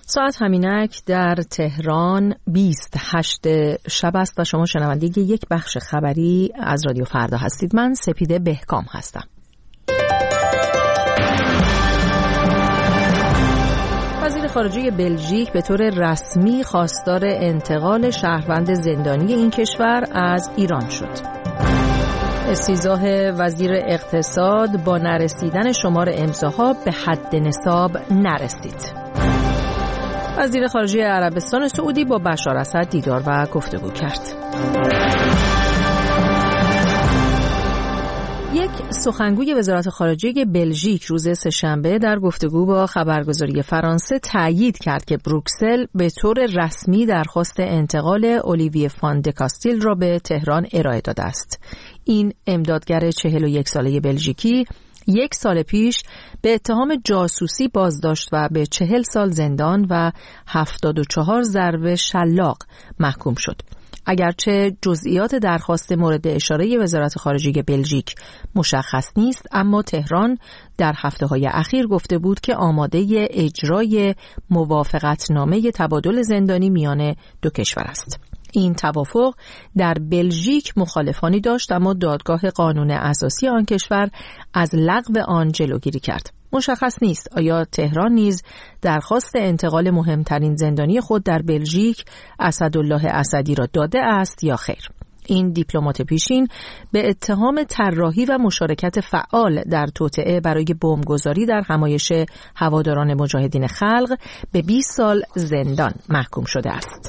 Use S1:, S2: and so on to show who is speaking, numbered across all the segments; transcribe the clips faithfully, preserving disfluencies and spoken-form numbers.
S1: ساعت همینک در تهران بیست و هشت شب است و شما شنونده یک بخش خبری از رادیو فردا هستید. من سپیده بهکام هستم. وزیر خارجه بلژیک به طور رسمی خواستار انتقال شهروند زندانی این کشور از ایران شد. استیضاح وزیر اقتصاد با نرسیدن شمار امضاها به حد نصاب نرسید. وزیر خارجه عربستان سعودی با بشار اسد دیدار و گفتگو کرد. یک سخنگوی وزارت خارجه بلژیک روز سه‌شنبه در گفتگو با خبرگزاری فرانسه تأیید کرد که بروکسل به طور رسمی درخواست انتقال اولیویه فان دکاستیل را به تهران ارائه داده است. این امدادگر چهل و یک ساله بلژیکی یک سال پیش به اتهام جاسوسی بازداشت و به چهل سال زندان و هفتاد و چهار ضربه شلاق محکوم شد. اگرچه جزئیات درخواست مورد اشاره وزارت خارجه بلژیک مشخص نیست، اما تهران در هفته‌های اخیر گفته بود که آماده اجرای موافقتنامه تبادل زندانی میان دو کشور است. این توافق در بلژیک مخالفانی داشت، اما دادگاه قانون اساسی آن کشور از لغو آن جلوگیری کرد. مشخص نیست آیا تهران نیز درخواست انتقال مهمترین زندانی خود در بلژیک اسدالله اسدی را داده است یا خیر. این دیپلمات پیشین به اتهام طراحی و مشارکت فعال در توطئه برای بمبگذاری در همایش هواداران مجاهدین خلق به بیست سال زندان محکوم شده است.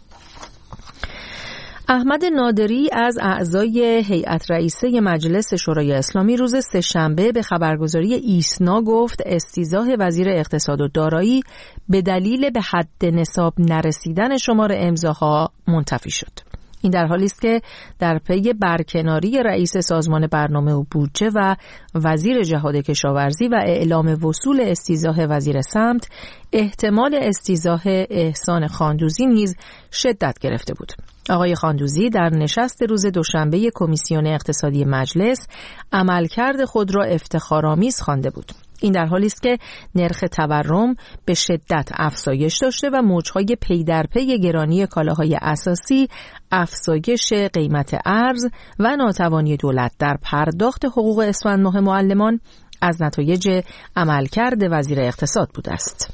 S1: احمد نادری از اعضای هیئت رئیسه مجلس شورای اسلامی روز سه‌شنبه به خبرگزاری ایسنا گفت استیضاح وزیر اقتصاد و دارایی به دلیل به حد نصاب نرسیدن شمار امضاها منتفی شد. این در حالی است که در پی برکناری رئیس سازمان برنامه و بودجه و وزیر جهاد کشاورزی و اعلام وصول استیضاح وزیر سمت، احتمال استیضاح احسان خاندوزی نیز شدت گرفته بود. آقای خاندوزی در نشست روز دوشنبه کمیسیون اقتصادی مجلس عملکرد خود را افتخارآمیز خوانده بود. این در حالی است که نرخ تورم به شدت افزایش داشته و موجهای پی در پی گرانی کالاهای اساسی، افزایش قیمت ارز و ناتوانی دولت در پرداخت حقوق اسفند ماه معلمان از نتایج عملکرد وزیر اقتصاد بوده است.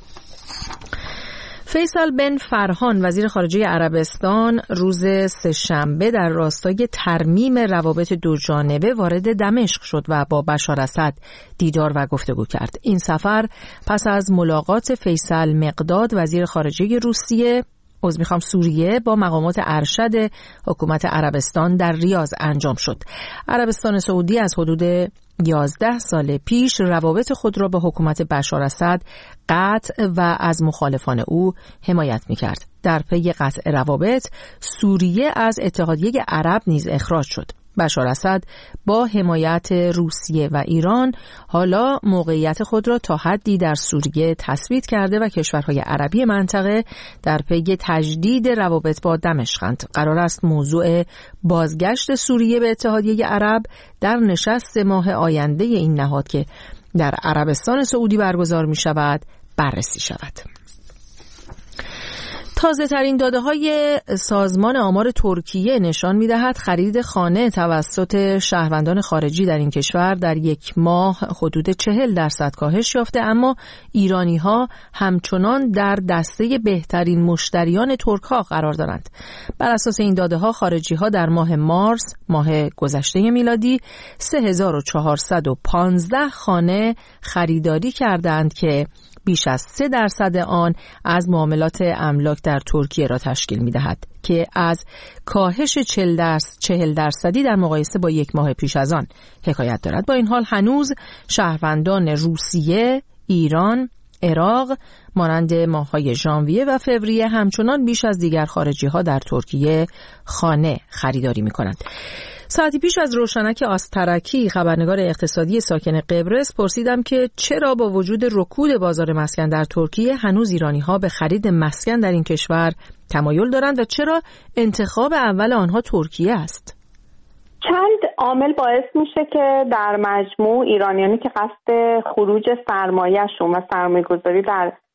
S1: فیصل بن فرحان وزیر خارجه عربستان روز سه‌شنبه در راستای ترمیم روابط دو جانبه وارد دمشق شد و با بشار اسد دیدار و گفتگو کرد. این سفر پس از ملاقات فیصل مقداد وزیر خارجه روسیه از میخوام سوریه با مقامات ارشد حکومت عربستان در ریاض انجام شد. عربستان سعودی از حدود یازده سال پیش روابط خود را با حکومت بشار اسد قطع و از مخالفان او حمایت می‌کرد. در پی قطع روابط سوریه از اتحادیه عرب نیز اخراج شد. بشار اسد با حمایت روسیه و ایران حالا موقعیت خود را تا حدی در سوریه تثبیت کرده و کشورهای عربی منطقه در پی تجدید روابط با دمشقند. قرار است موضوع بازگشت سوریه به اتحادیه عرب در نشست ماه آینده این نهاد که در عربستان سعودی برگزار می شود بررسی شود. تازه ترین داده های سازمان آمار ترکیه نشان می دهد خرید خانه توسط شهروندان خارجی در این کشور در یک ماه حدود چهل درصد کاهش یافته، اما ایرانی ها همچنان در دسته بهترین مشتریان ترک ها قرار دارند. بر اساس این داده ها خارجی ها در ماه مارس ماه گذشته میلادی سه هزار و چهارصد و پانزده خانه خریداری کردند که بیش از سه درصد آن از معاملات املاک در ترکیه را تشکیل می دهد که از کاهش چهل درصدی در مقایسه با یک ماه پیش از آن حکایت دارد. با این حال هنوز شهروندان روسیه، ایران، عراق مانند ماه‌های ژانویه و فوریه همچنان بیش از دیگر خارجی ها در ترکیه خانه خریداری می کنند. ساعتی پیش از روشنک آسترکی خبرنگار اقتصادی ساکن قبرس پرسیدم که چرا با وجود رکود بازار مسکن در ترکیه هنوز ایرانی‌ها به خرید مسکن در این کشور تمایل دارند و چرا انتخاب اول آنها ترکیه است.
S2: چند عامل باعث میشه که در مجموع ایرانیانی که قصد خروج سرمایه‌شون و سرمایه‌گذاری در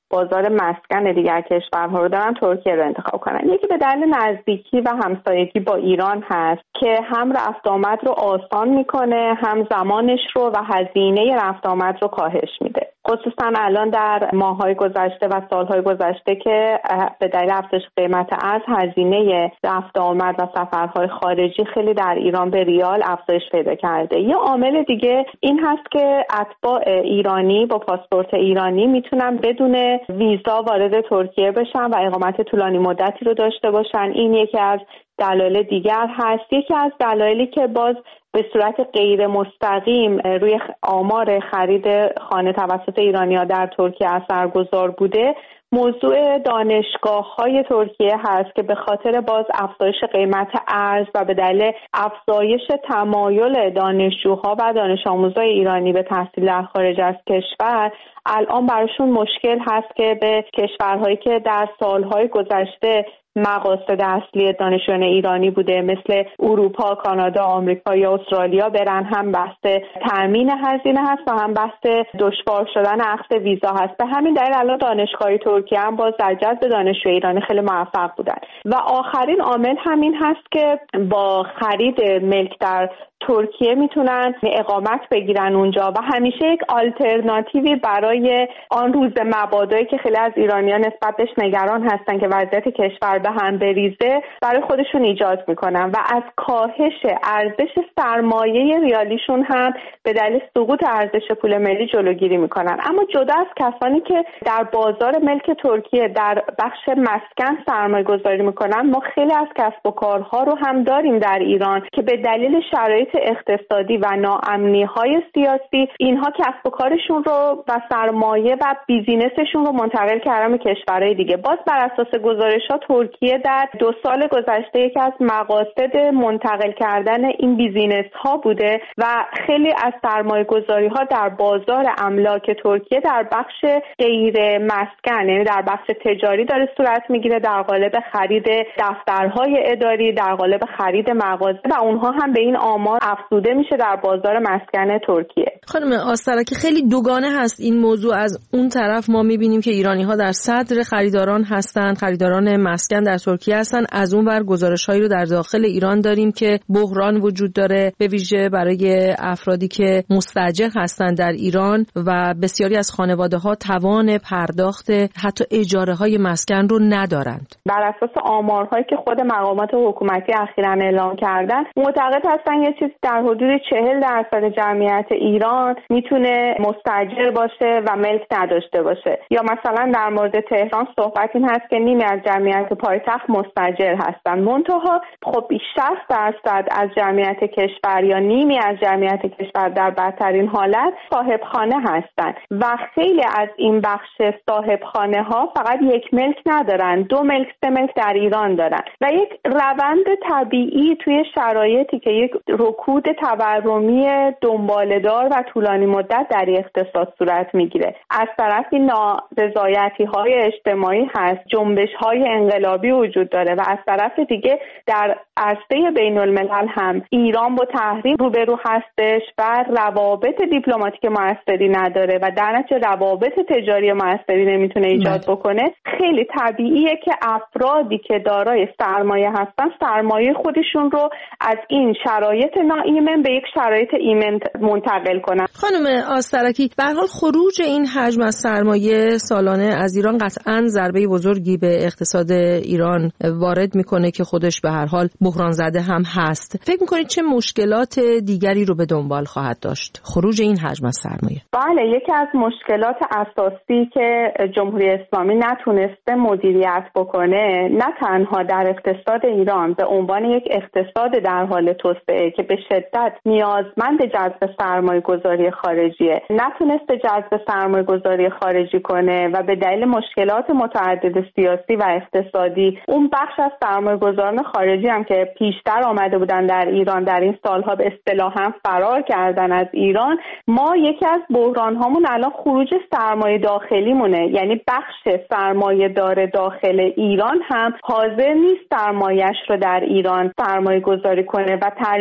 S2: بازار مسکن دیگر کشورها رو دارن ترکیه رو انتخاب کنن. یکی به دلیل نزدیکی و همسایگی با ایران هست که هم رفت آمد رو آسان میکنه، هم زمانش رو و هزینه رفت آمد رو کاهش میده. خصوصا الان در ماه‌های گذشته و سال‌های گذشته که به دلیل افزایش قیمت ارز هزینه رفت آمد و سفرهای خارجی خیلی در ایران به ریال افزایش پیدا کرده. یه عامل دیگه این هست که اتباع ایرانی با پاسپورت ایرانی میتونن بدون ویزا وارد ترکیه بشن و اقامت طولانی مدتی رو داشته باشن. این یکی از دلایل دیگر هست. یکی از دلایلی که باز به صورت غیر مستقیم روی آمار خرید خانه توسط ایرانی‌ها در ترکیه اثرگذار بوده، موضوع دانشگاه‌های ترکیه هست که به خاطر باز افزایش قیمت ارز و به دلیل افزایش تمایل دانشجوها و دانش آموزای ایرانی به تحصیل در خارج از کشور الان براشون مشکل هست که به کشورهایی که در سالهای گذشته مقاصد اصلی دانشجویان ایرانی بوده مثل اروپا، کانادا، آمریکا یا استرالیا برن. هم بحث تامین هزینه هست و هم بحث دشوار شدن اخذ ویزا هست. به همین دلیل الان دانشگاه ترکیه هم باز در جذب دانشجوی ایرانی خیلی موفق بودن. و آخرین عامل همین هست که با خرید ملک در ترکیه میتونن اقامت بگیرن اونجا و همیشه یک آلترناتیوی برای آن روز مبادایی که خیلی از ایرانیان نسبت بهش نگران هستن که وضعیت کشور به هم بریزه برای خودشون ایجاد میکنن و از کاهش ارزش سرمایه ریالیشون هم به دلیل سقوط ارزش پول ملی جلوگیری میکنن. اما جدا از کسانی که در بازار ملک ترکیه در بخش مسکن سرمایه گذاری میکنن، ما خیلی از کسب و کارها رو هم داریم در ایران که به دلیل شرایط اقتصادی و ناامنی‌های سیاسی اینها کسب و کارشون رو و سرمایه و بیزینسشون رو منتقل کردن به کشورهای دیگه. باز بر اساس گزارش‌ها ترکیه در دو سال گذشته یکی از مقاصد منتقل کردن این بیزینس‌ها بوده و خیلی از سرمایه‌گذاری‌ها در بازار املاک ترکیه در بخش غیر مسکن، یعنی در بخش تجاری داره صورت میگیره، در قالب خرید دفترهای اداری، در قالب خرید مغازه و اونها هم به این آمار افزوده میشه در بازار مسکن ترکیه.
S1: خانم آسترکی، خیلی دوگانه هست این موضوع. از اون طرف ما میبینیم که ایرانی‌ها در صدر خریداران هستند، خریداران مسکن در ترکیه هستن. از اون ور گزارش‌هایی رو در داخل ایران داریم که بحران وجود داره، به ویژه برای افرادی که مستاجر هستند در ایران و بسیاری از خانواده‌ها توان پرداخت حتی اجاره‌های مسکن رو ندارند.
S2: بر اساس آمارهایی که خود مقامات حکومتی اخیراً اعلام کردن، معتقد هستن یه چیز در حدود چهل درصد جمعیت ایران میتونه مستاجر باشه و ملک نداشته باشه. یا مثلا در مورد تهران صحبت این هست که نیمی از جمعیت پایتخت مستاجر هستن. منتها خب شصت درصد از جمعیت کشور یا نیمی از جمعیت کشور در بدترین حالت صاحب خانه هستن و خیلی از این بخش صاحب خانه ها فقط یک ملک ندارن، دو ملک سه ملک در ایران دارن و یک روند طبیعی توی شرایطی که یک رکود تورمی دنباله‌دار و طولانی مدت در اقتصاد صورت میگیره، از طرفی نارضایتی‌های اجتماعی هست، جنبش‌های انقلابی وجود داره و از طرف دیگه در عرصه بین‌الملل هم ایران با تحریم روبرو هستش و روابط دیپلماتیک موثری نداره و در نتیجه روابط تجاری موثری نمیتونه ایجاد بکنه. خیلی طبیعیه که افرادی که دارای سرمایه هستن سرمایه خودشون رو از این شرایط ناایمن به یک شرایط ایمن منتقل کنن.
S1: خانم آسترکی، به هر حال خروج این حجم از سرمایه سالانه از ایران قطعاً ضربه بزرگی به اقتصاد ایران وارد میکنه که خودش به هر حال بحران زده هم هست. فکر میکنید چه مشکلات دیگری رو به دنبال خواهد داشت خروج این حجم از سرمایه؟
S2: بله، یکی از مشکلات اساسی که جمهوری اسلامی نتونسته مدیریت بکنه، نه تنها در اقتصاد ایران به عنوان یک اقتصاد در حال توسعه که به شدت نیازمند جذب سرمایه گذاری خارجیه، نتونسته جذب سرمایه گذاری خارجی کنه و به دلیل مشکلات متعدد سیاسی و اقتصادی اون بخش از سرمایه گذاران خارجی هم که پیشتر آمده بودن در ایران در این سالها به اصطلاح هم فرار کردن از ایران. ما یکی از بحران هامون الان خروج سرمایه داخلی مونه، یعنی بخش سرمایه دار داخل ایران هم حاضر نیست سرمایه‌اش رو در ایران سرمایه گذاری کنه و ترجیح میده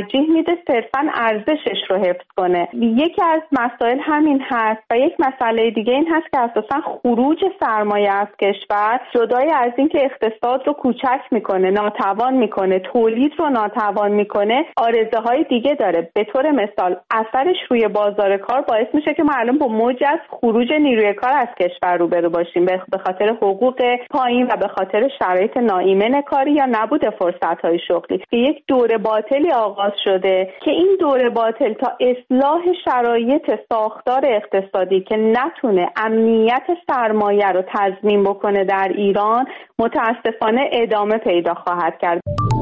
S2: بیده صرفاً ارزشش رو حفظ کنه. یکی از مسائل همین هست و یک مسئله دیگه این هست که اساساً خروج سرمایه از کشور جدای از این که اقتصاد رو کوچک میکنه، ناتوان میکنه، تولید رو ناتوان میکنه، آرزه های دیگه داره. به طور مثال اثرش روی بازار کار باعث میشه که ما الان با موج از خروج نیروی کار از کشور روبرو باشیم به خاطر حقوق پایین و به خاطر شرایط ناایمن کاری یا نبود فرصت‌های شغلی. که یک دوره باطلی آغاز شده که این دوره باطل تا اصلاح شرایط ساختار اقتصادی که نتونه امنیت سرمایه رو تضمین بکنه در ایران متاسفانه ادامه پیدا خواهد کرد.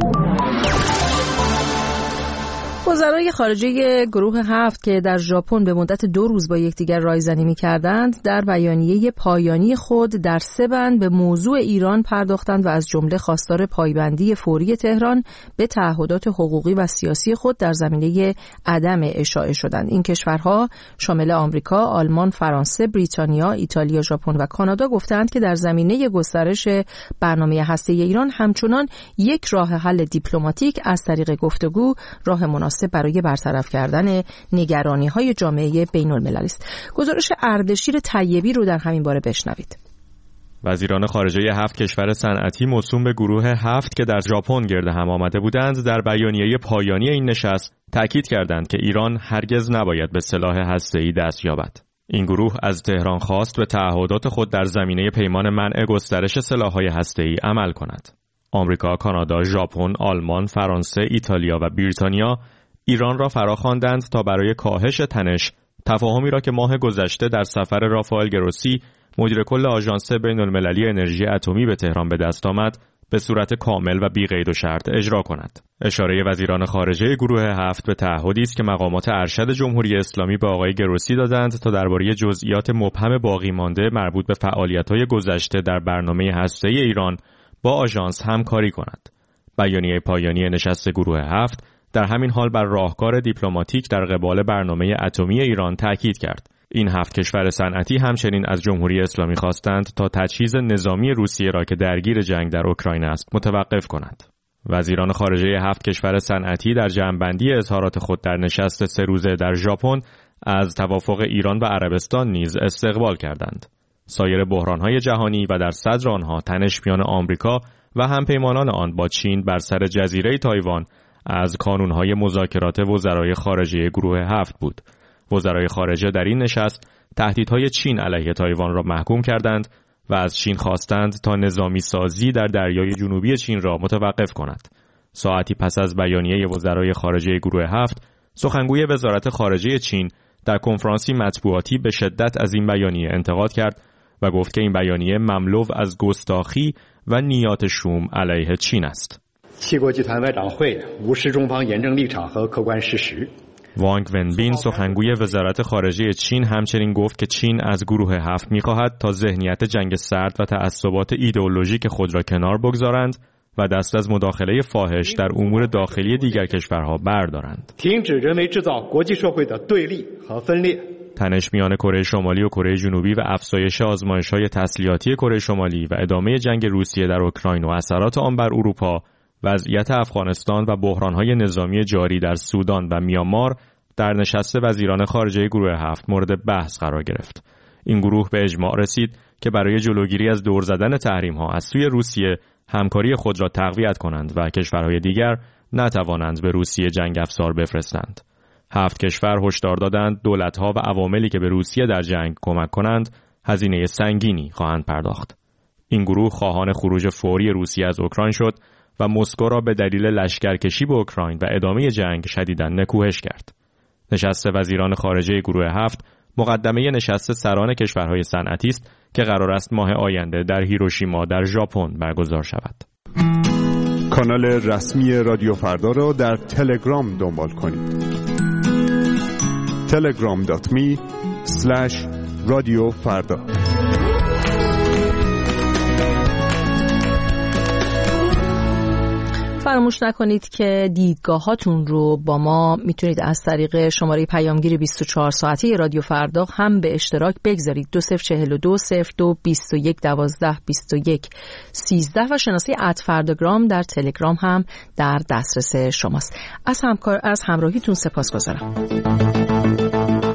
S1: وزرای خارجه گروه هفت که در ژاپن به مدت دو روز با یکدیگر رایزنی می‌کردند، در بیانیه پایانی خود در سه بند به موضوع ایران پرداختند و از جمله خواستار پایبندی فوری تهران به تعهدات حقوقی و سیاسی خود در زمینه عدم اشاعه شدند. این کشورها شامل آمریکا، آلمان، فرانسه، بریتانیا، ایتالیا، ژاپن و کانادا گفتند که در زمینه گسترش برنامه هسته‌ای ایران همچنان یک راه حل دیپلماتیک از طریق گفتگو راه مناسب برای برطرف کردن نگرانی‌های جامعه بین‌المللی است. گزارش اردشیر طیبی رو در همین باره بشنوید.
S3: وزیران خارجه هفت کشور صنعتی موسوم به گروه هفت که در ژاپن گرد هم آمده بودند در بیانیه پایانی این نشست تاکید کردند که ایران هرگز نباید به سلاح هسته‌ای دست یابد. این گروه از تهران خواست به تعهدات خود در زمینه پیمان منع گسترش سلاح‌های هسته‌ای عمل کند. آمریکا، کانادا، ژاپن، آلمان، فرانسه، ایتالیا و بریتانیا ایران را فراخواندند تا برای کاهش تنش تفاهمی را که ماه گذشته در سفر رافائل گروسی مدیر کل آژانس بین‌المللی انرژی اتمی به تهران به دست آمد به صورت کامل و بی قید و شرط اجرا کند. اشاره وزیران خارجه گروه هفت به تعهدی است که مقامات ارشد جمهوری اسلامی به آقای گروسی دادند تا درباره جزئیات مبهم باقی مانده مربوط به فعالیت‌های گذشته در برنامه هسته‌ای ایران با آژانس همکاری کند. بیانیه پایانی نشست گروه هفت در همین حال بر راهکار دیپلماتیک در قبال برنامه اتمی ایران تاکید کرد. این هفت کشور صنعتی همچنین از جمهوری اسلامی خواستند تا تجهیز نظامی روسیه را که درگیر جنگ در اوکراین است متوقف کند. وزیران خارجه هفت کشور صنعتی در جمع‌بندی اظهارات خود در نشست سه روزه در ژاپن از توافق ایران و عربستان نیز استقبال کردند. سایر بحران‌های جهانی و در صدر آنها تنش میان آمریکا و همپیمانان آن با چین بر سر جزیره تایوان از کانون‌های مذاکرات وزرای خارجه گروه هفت بود. وزرای خارجه در این نشست تهدیدهای چین علیه تایوان را محکوم کردند و از چین خواستند تا نظامی سازی در دریای جنوبی چین را متوقف کند. ساعتی پس از بیانیه وزرای خارجه گروه هفت، سخنگوی وزارت خارجه چین در کنفرانسی مطبوعاتی به شدت از این بیانیه انتقاد کرد و گفت که این بیانیه مملو از گستاخی و نیات شوم علیه چین است. وانگ ونبین سخنگوی وزارت خارجه چین همچنین گفت که چین از گروه هفت می‌خواهد تا ذهنیت جنگ سرد و تعصبات ایدئولوژیک خود را کنار بگذارند و دست از مداخله فاحش در امور داخلی دیگر کشورها بردارند. تنش میان کره شمالی و کره جنوبی و افزایش آزمایش‌های تسلیحاتی کره شمالی و ادامه جنگ روسیه در اوکراین و اثرات آن بر اروپا، وضعیت افغانستان و بحران‌های نظامی جاری در سودان و میانمار در نشست وزیران خارجه گروه هفت مورد بحث قرار گرفت. این گروه به اجماع رسید که برای جلوگیری از دور زدن تحریم‌ها از سوی روسیه همکاری خود را تقویت کنند و کشورهای دیگر نتوانند به روسیه جنگ افزار بفرستند. هفت کشور هشدار دادند دولت‌ها و عواملی که به روسیه در جنگ کمک کنند هزینه سنگینی خواهند پرداخت. این گروه خواهان خروج فوری روسیه از اوکراین شد و مسکو را به دلیل لشکرکشی به اوکراین و ادامه جنگ شدیداً نکوهش کرد. نشست وزیران خارجه گروه هفت مقدمه نشست سران کشورهای صنعتی است که قرار است ماه آینده در هیروشیما در ژاپن برگزار شود.
S4: کانال رسمی رادیو فردا را در تلگرام دنبال کنید. تلگرام دات می اسلش رادیو فردا.
S1: فرمانده فراموش نکنید که دیدگاهاتون رو با ما میتونید از طریق شماره پیامگیر بیست و چهار ساعته رادیو فردا هم به اشتراک بگذارید. دو صفر چهل و دو صفر دو بیست و یک دوازده بیست و یک سیزده و شناسه ات فرداگرام در تلگرام هم در دسترس شماست. از همکار از همراهیتون سپاسگزارم.